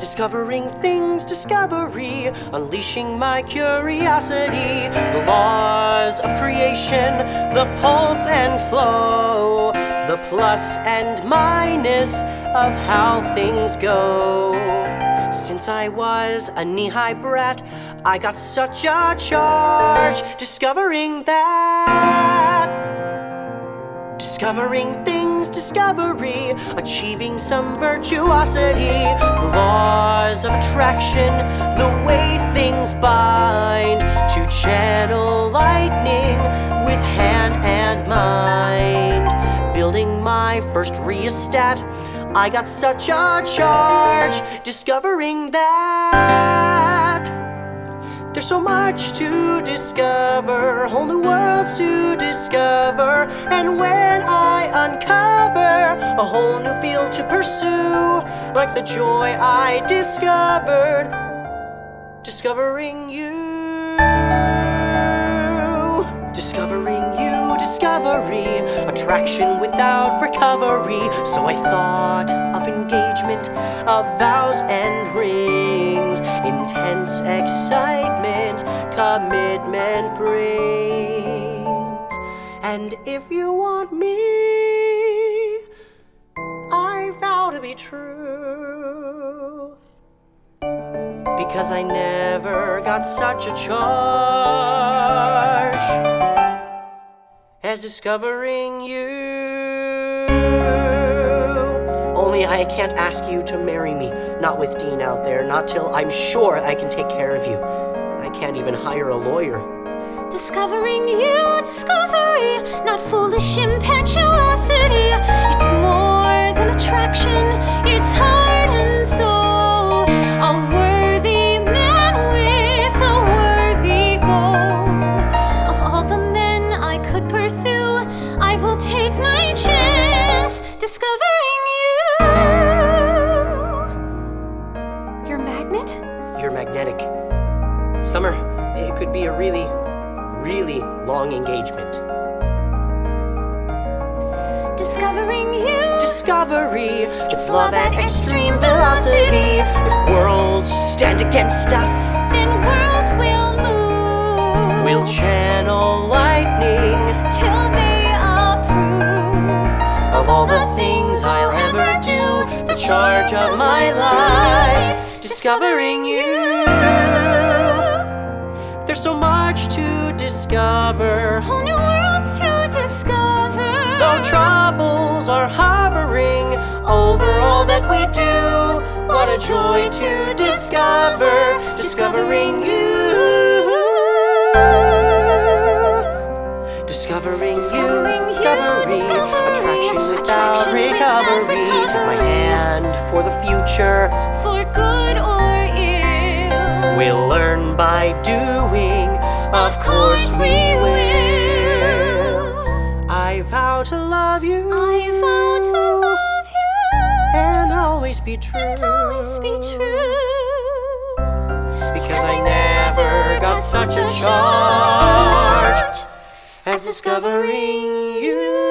Discovering things, discovery, unleashing my curiosity. The laws of creation, the pulse and flow, the plus and minus of how things go. Since I was a knee-high brat, I got such a charge discovering that. Discovering things, discovery, achieving some virtuosity. The laws of attraction, the way things bind, to channel lightning with hand and mind. Building my first rheostat, I got such a charge discovering that. There's so much to discover, whole new worlds to discover. And when I uncover a whole new field to pursue, like the joy I discovered discovering you. Discovering you, discovery, attraction without recovery. So I thought of engagement, of vows and rings. Intense excitement, commitment brings. And if you want me, I vow to be true. Because I never got such a charge as discovering you. Only I can't ask you to marry me, not with Dean out there, not till I'm sure I can take care of you. I can't even hire a lawyer. Discovering you, discovery, not foolish impetuosity. It's more than attraction, it's heart and soul. A worthy man with a worthy goal. Of all the men I could pursue, I will take my chance discovering you. Your magnet? You're magnetic. Summer, it could be a really long engagement. Discovering you. Discovery, it's love at extreme velocity. If worlds stand against us, Then worlds will move. we'll channel lightning Till they approve of all the things I'll ever do, the charge of my life, discovering you. There's so much to discover, whole new worlds to discover. though troubles are hovering over all that we do. What a joy to discover, discovering you. Discovering Discovering you, you, discovery, discovery, attraction without attraction recovery. without Take my recovery. hand for the future. For good or ill, We'll learn by doing, of course we will. I vow to love you, I vow to love you and always be true. and always be true. Because I never got such a charge as discovering you.